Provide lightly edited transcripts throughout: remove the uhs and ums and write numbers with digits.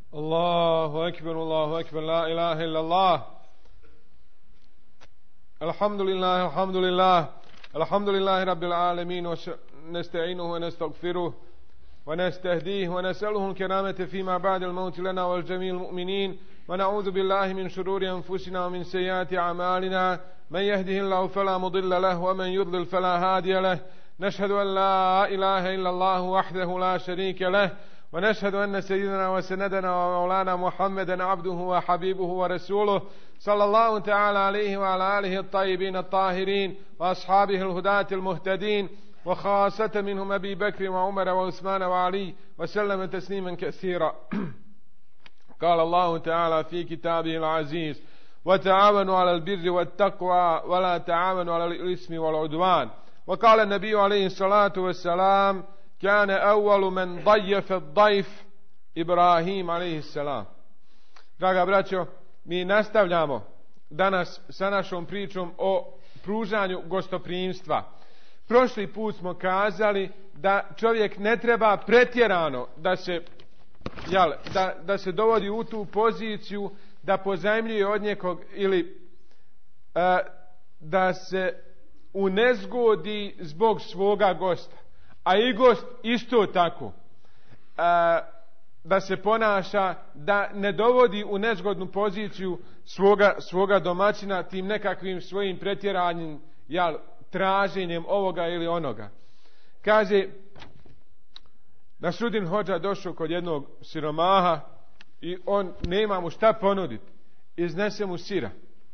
Allahu akbar, la ilaha illallah. Alhamdulillah, alhamdulillahi rabbil alamin, wa nasta'inuhu wa nastaghfiruh wa nastahdihi wa nas'aluhu al-karamata fima ba'da al-maut lana wal jami'il mu'minin wa na'udhu billahi min shururi anfusina wa min sayyiati a'malina man yahdihillahu fala mudilla lahu wa man yudlil fala hadiya lahu. نشهد أن لا إله إلا الله وحده لا شريك له ونشهد أن سيدنا وسندنا ومولانا محمدا عبده وحبيبه ورسوله صلى الله تعالى عليه وعلى آله الطيبين الطاهرين وأصحابه الهداة المهتدين وخاصة منهم أبي بكر وعمر وعثمان وعلي وسلم تسليما كثيرا. قال الله تعالى في كتابه العزيز: وتعاونوا على البر والتقوى ولا تعاونوا على الإثم والعدوان. وقال النبي عليه الصلاة والسلام: كان أول من ضيف الضيف إبراهيم عليه السلام. Draga braćo, mi nastavljamo danas sa našom pričom o pružanju gostoprimstva. Prošli put smo kazali da čovjek ne treba pretjerano da se dovodi u tu poziciju da pozajmljuje od nekog ili da se unezgodi zbog svoga gosta, a i gost isto tako da se ponaša, da ne dovodi u nezgodnu poziciju svoga domaćina tim nekakvim svojim pretjeranim traženjem ovoga ili onoga. Kaže, Nasruddin Hodža došao kod jednog siromaha i on nema mu šta ponuditi, iznese mu sira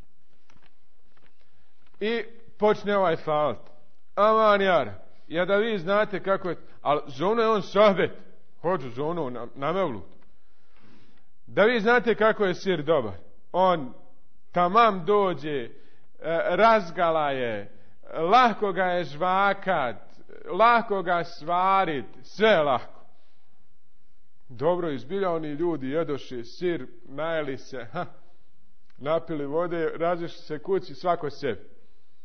i počne ovaj falt. Aman jara, ja da vi znate kako je, ali zono je on sohbet, hođu zono na mevlut. Da vi znate kako je sir dobar. On tamam dođe, razgala je, lahko ga je žvakat, lahko ga svarit, sve je lahko. Dobro, izbilja oni ljudi jedoše sir, najeli se, napili vode, razišli se kući, svako sebi.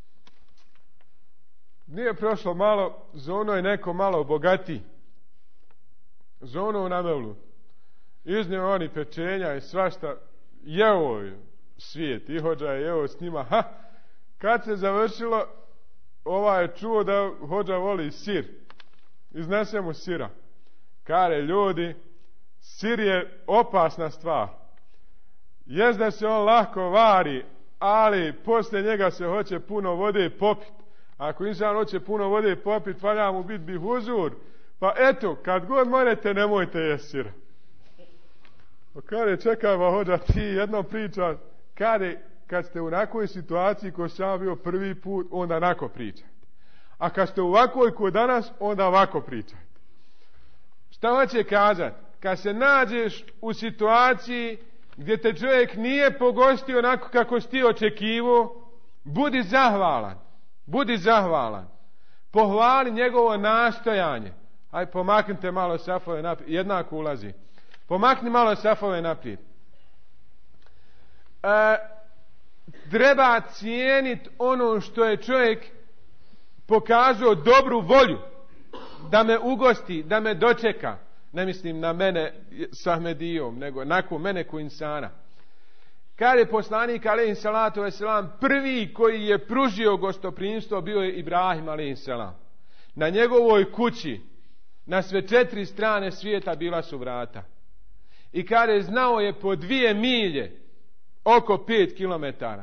Nije prošlo malo, zono je neko malo bogatiji. Zono u namevlu. Iznio oni pečenja i svašta. Jeo je svijet. I Hodža je jeo s njima. Kad se završilo, ovaj je čuo da Hodža voli sir. Iznese mu sira. Kare ljudi, sir je opasna stvar. Jest da se on lahko vari, ali poslije njega se hoće puno vode popiti. Ako insan hoće puno vode popit, valja mu biti bihuzur. Pa eto, kad god morete, nemojte jesti sira. Kade, čekaj va Hodža, ti jednom priča. Kade, kad ste u onakoj situaciji ko sam bio prvi put, onda onako pričajte. A kad ste u ovakvoj ko danas, onda ovako pričajte. Šta hoće kazati? Kad se nađeš u situaciji gdje te čovjek nije pogostio onako kako si ti očekivao, budi zahvalan. Budi zahvalan. Pohvali njegovo nastojanje. Aj, pomaknite malo safove naprijed. Jednako ulazi. Pomakni malo safove naprijed. Treba cijeniti ono što je čovjek pokazao dobru volju da me ugosti, da me dočeka. Ne mislim na mene s Ahmedijom, nego nakon mene ko insana. Kad je poslanik alejhi salatu vesselam prvi koji je pružio gostoprimstvo bio je Ibrahim alejhi salam. Na njegovoj kući na sve 4 strane svijeta bila su vrata. I kad je znao je po 2 milje oko 5 kilometara,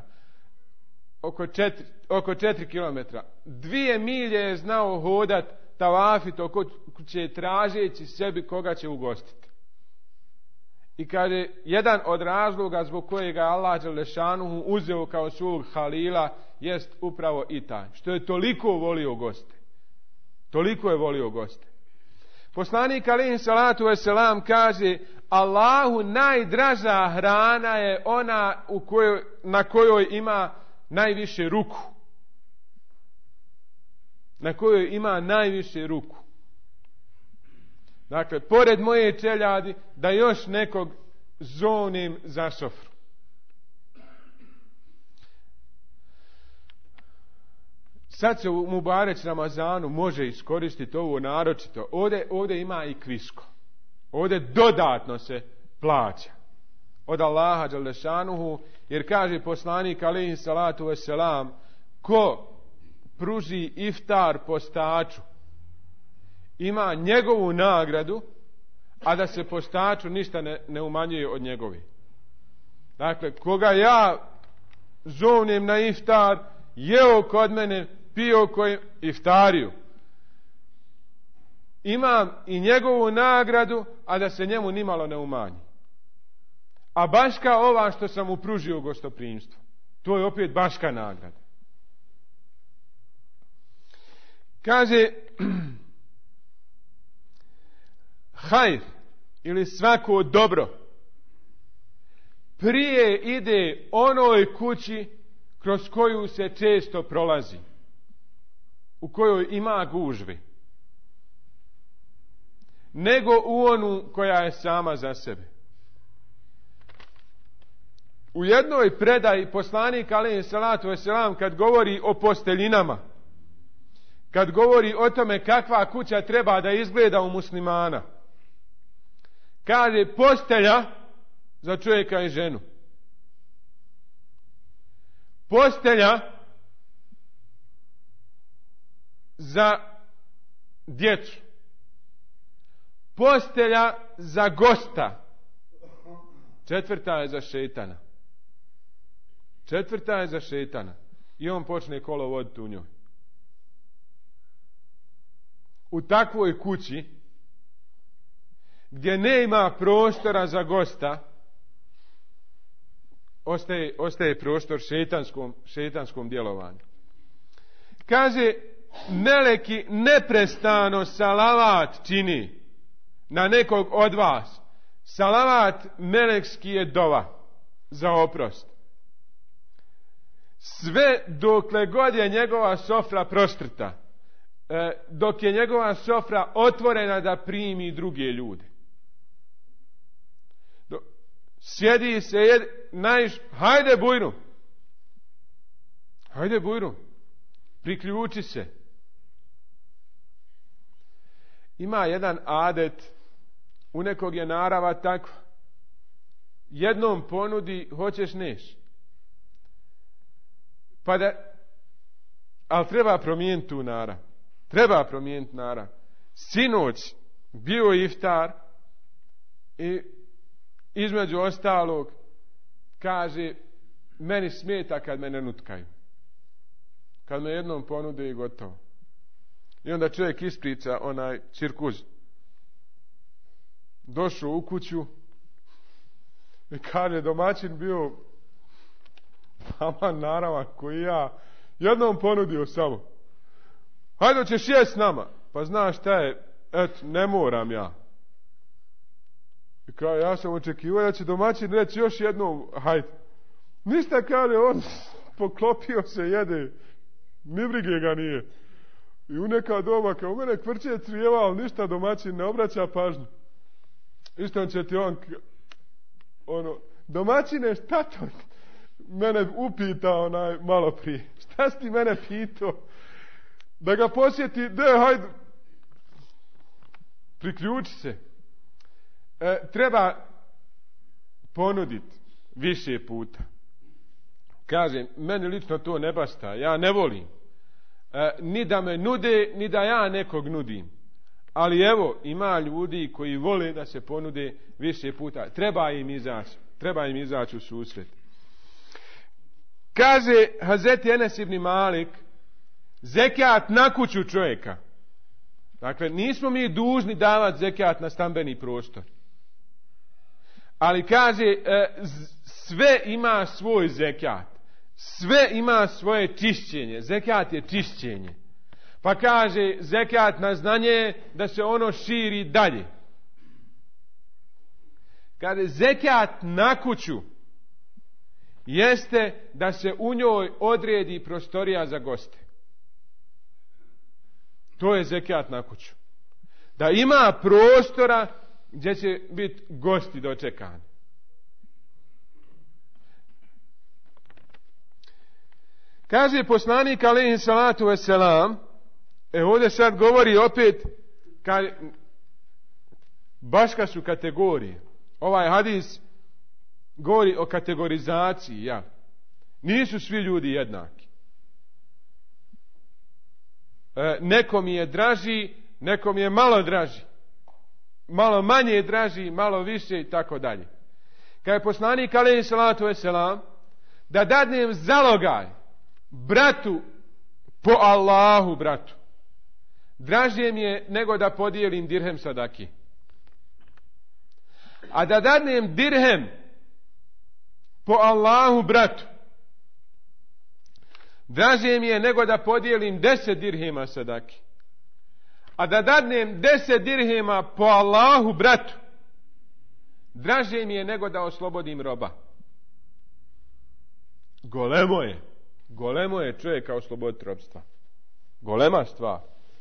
oko 4 kilometra, 2 milje je znao hodat, tavafit oko kuće tražeći sebi koga će ugostiti. I kaže, jedan od razloga zbog kojega Allah dželešanuhu uzeo kao svog halila jest upravo i taj, što je toliko volio goste. Toliko je volio goste. Poslanik alejhi salatu vesselam kaže, Allahu najdraža hrana je ona na kojoj ima najviše ruku. Na kojoj ima najviše ruku. Dakle, pored moje čeljadi, da još nekog zovnim za šofru. Sad se u Mubareć Ramazanu može iskoristiti ovo naročito. Ovdje ima i kvisko. Ovdje dodatno se plaća od Allaha dželle šanuhu, jer kaže poslanik alejhi salatu vesselam, ko pruži iftar postaču ima njegovu nagradu, a da se postaču ništa ne umanjuje od njegove. Dakle, koga ja zovnem na iftar, jeo kod mene, pio koji iftariju, imam i njegovu nagradu, a da se njemu nimalo ne umanji. A baška ova što sam mu pružio gostoprimstvo, to je opet baška nagrada. Kaže hajr ili svako dobro prije ide onoj kući kroz koju se često prolazi, u kojoj ima gužve, nego u onu koja je sama za sebe. U jednoj predaji poslanik alejhi salatu vesselam, kad govori o posteljinama, kad govori o tome kakva kuća treba da izgleda u muslimana, kaže postelja za čovjeka i ženu, postelja za djecu, postelja za gosta, četvrta je za šejtana. Četvrta je za šejtana i on počne kolo voditi u njoj. U takvoj kući gdje nema prostora za gosta, ostaje prostor šejtanskom djelovanju. Kaže, meleki neprestano salavat čini na nekog od vas. Salavat melekski je dova za oprost. Sve dokle god je njegova sofra prostrta, dok je njegova sofra otvorena da primi druge ljude. Sjedi se, hajde bujru, hajde bujru, priključi se. Ima jedan adet, u nekog je narava takva, jednom ponudi, hoćeš neš. Ali treba promijeniti tu narav. Treba promijeniti narav. Sinoć bio iftar i između ostalog kaže, meni smeta kad me ne nutkaju. Kad me jednom ponude i gotovo. I onda čovjek ispriča onaj cirkuz. Došao u kuću i kaže, domaćin bio aman naravan koji ja jednom ponudio samo. Hajde, ćeš jest s nama. Pa znaš šta je, ne moram ja. I kao, ja sam očekivao da će domaćin reći još jednom, hajde. Ništa, kaže, on poklopio se, jede, ni brige ga nije. I u neka doba, kao u mene kvrče crijeva, ali ništa domaćin ne obraća pažnju. Isto će ti on, domaćine, šta to mene upita malo prije? Šta si ti mene pitao? Da ga posjeti, hajde, priključi se. Treba ponuditi više puta. Kažem, meni lično to ne basta, ja ne volim. Ni da me nude, ni da ja nekog nudim. Ali evo, ima ljudi koji vole da se ponude više puta. Treba im izaći u susret. Kaže Hazreti Enes ibn Malik, zekat na kuću čovjeka. Dakle, nismo mi dužni davati zekat na stambeni prostor. Ali kaže, sve ima svoj zekat. Sve ima svoje čišćenje. Zekat je čišćenje. Pa kaže, zekat na znanje da se ono širi dalje. Kaže, zekat na kuću jeste da se u njoj odredi prostorija za goste. To je zekat na kuću. Da ima prostora gdje će biti gosti dočekani. Kaže poslanik alejhi salatu vesselam, ovdje sad govori opet, baška su kategorije. ovaj hadis govori o kategorizaciji, ja. Nisu svi ljudi jednaki. Nekom je draži, nekom je malo draži. Malo manje draži, malo više i tako dalje. Kad je poslanik alejhi salatu vesselam da dadnem zalogaj bratu po Allahu bratu, draže mi je nego da podijelim dirhem sadaki. A da dadnem dirhem po Allahu bratu, draže mi je nego da podijelim 10 dirhema sadaki. A da dadnem 10 dirhema po Allahu bratu, draže mi je nego da oslobodim roba. Golemo je čovjeka osloboditi robstva. Golema stvar.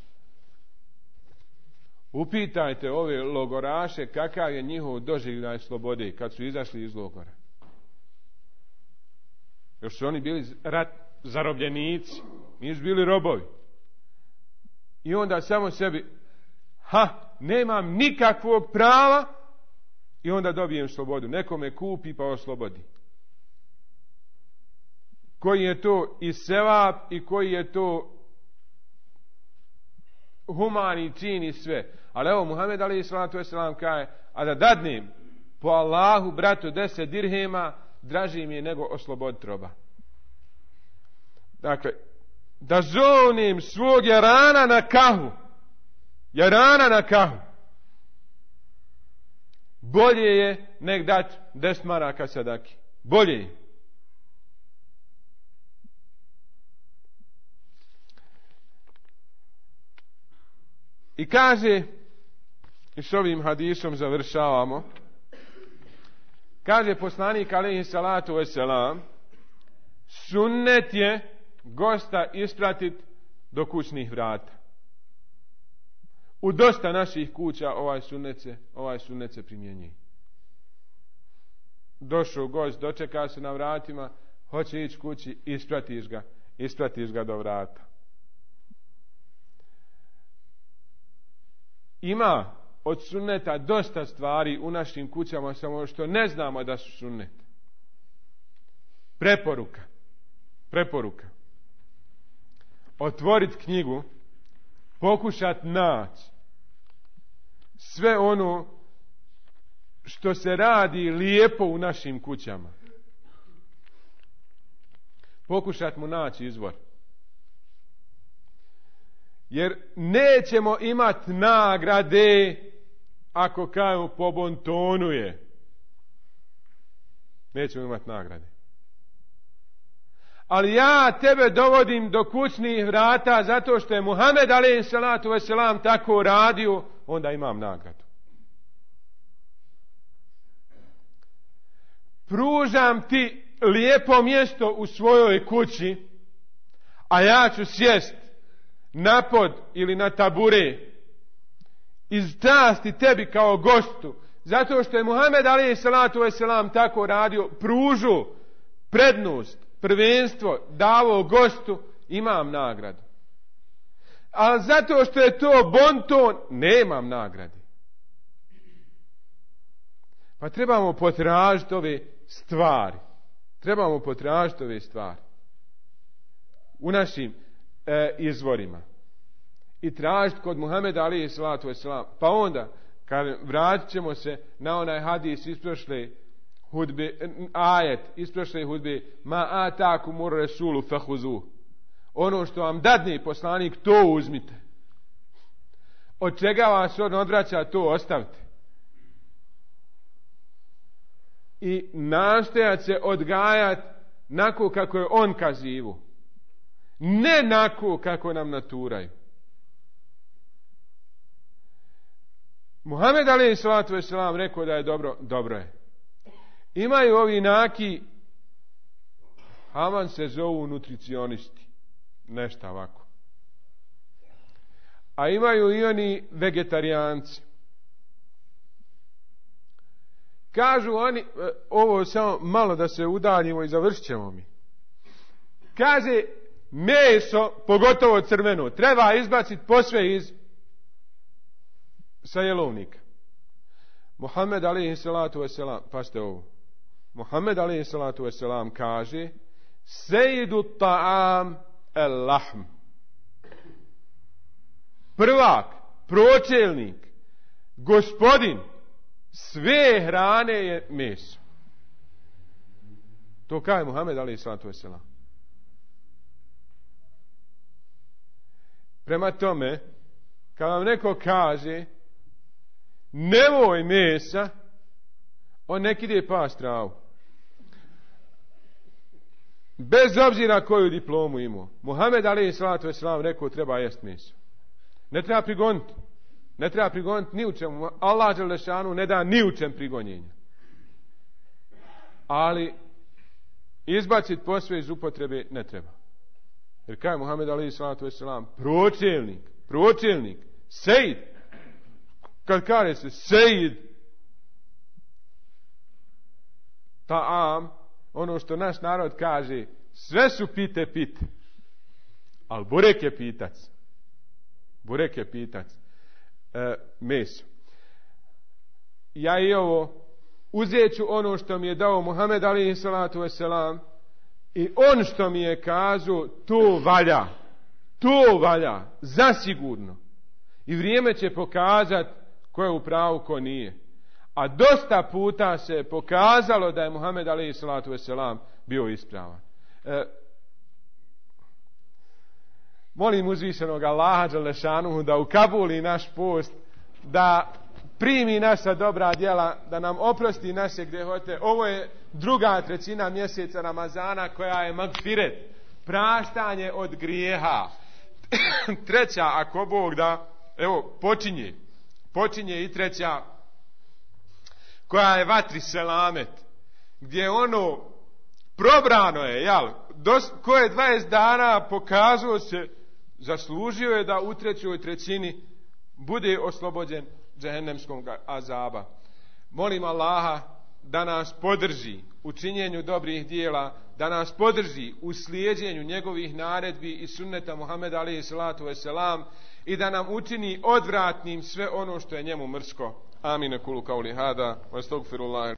Upitajte ove logoraše kakav je njihov doživljaj slobode kad su izašli iz logora. Još su oni bili zarobljenici, nisu bili robovi. I onda samo sebi, nemam nikakvog prava, i onda dobijem slobodu. Neko me kupi pa oslobodi. Koji je to i sevap i koji je to humani čin i sve. Ali evo Muhammed alejhi salatu vesselam kaže, a da dadnem po Allahu bratu 10 dirhema, draži mi je nego osloboditi roba. Dakle, da zovnem svog jarana na kahu, bolje je nek dat 10 maraka sadaki. Bolje je. I kaže, i s ovim hadisom završavamo, kaže poslanik alejhi salatu vesselam, sunnet je gosta ispratiti do kućnih vrata. U dosta naših kuća ovaj sunnet se primjenjuje. Došao gost, dočeka se na vratima, hoće ići kući, ispratiš ga do vrata. Ima od sunneta dosta stvari u našim kućama, samo što ne znamo da su sunnet. Preporuka. Otvoriti knjigu, pokušati naći sve ono što se radi lijepo u našim kućama. Pokušati mu naći izvor. Jer nećemo imati nagrade ako kažemo po bontonu je. Nećemo imati nagrade. Ali ja tebe dovodim do kućnih vrata zato što je Muhammed alejhi salatu vesselam tako radio, onda imam nagradu. Pružam ti lijepo mjesto u svojoj kući, a ja ću sjest na pod ili na tabure iz časti tebi kao gostu, zato što je Muhammed alejhi salatu vesselam tako radio, pružu prednost, prvenstvo davo gostu, imam nagradu. A zato što je to bonton, nemam nagrade. Pa trebamo potražiti ove stvari. U našim izvorima. I tražiti kod Muhameda alejhi salatu vesselam. Pa onda, kad vratit ćemo se na onaj hadis isprošle hudbe, ajet isprošle hudbe, ma atakumur rasulu fahuzuh. Ono što vam dadne poslanik, to uzmite. Od čega vas on odvraća, to ostavite. I nastojati se odgajati nako kako je on kazivu. Ne nako kako nam naturaju. Muhammed alejhi salatu vesselam rekao da je dobro je. Imaju ovi naki, Haman se zovu nutricionisti. Nešto ovako. A imaju i oni vegetarijanci. Kažu oni, ovo samo malo da se udaljimo i završit ćemo mi. Kaže, meso, pogotovo crveno, treba izbaciti posve sa jelovnika. Muhammed alejhi salatu vesselam, pazite ovo. Muhammed alejhi salatu vesselam kaže: Sejdu ta'am el lahm. Prvak, pročelnik, gospodin sve hrane je meso. To kaže Muhammed alejhi salatu vesselam. Prema tome, kad vam neko kaže nemoj mesa, on nek ide past travu. Bez obzira koju diplomu imao. Muhammed alejhi salatu vesselam rekao treba jest meso. Ne treba prigoniti. Ne treba prigoniti ni u čemu. Allah dželešanu ne da ni u čem prigonjenja. Ali izbaciti posve iz upotrebe ne treba. Jer kaže Muhammed alejhi salatu vesselam pročelnik, sejid. Kad kaže se sejid ta'am, ono što naš narod kaže, sve su pite, ali burek je pitac. Meso. Ja i ovo uzet ću ono što mi je dao Muhammed alejhi salatu vesselam i on što mi je kazao, to valja, zasigurno. I vrijeme će pokazati ko je u pravu, ko nije. A dosta puta se pokazalo da je Muhammed alejhi salatu vesselam bio ispravan. Molim uzvišenog Allaha dželešanuhu da ukabuli naš post, da primi naša dobra djela, da nam oprosti naše grehote. Ovo je 2/3 mjeseca Ramazana koja je magfiret, praštanje od grijeha. 3, ako Bog da, evo počinje i 3, koja je vatri selamet, gdje ono probrano je, ko je 20 dana pokazao se, zaslužio je da u 3/3 bude oslobođen džehennemskog azaba. Molim Allaha da nas podrži u činjenju dobrih dijela, da nas podrži u slijeđenju njegovih naredbi i sunneta Muhameda alejhi salatu vesselam i da nam učini odvratnim sve ono što je njemu mrsko. Amin. Kulu kauli hada, wa astagfirullah.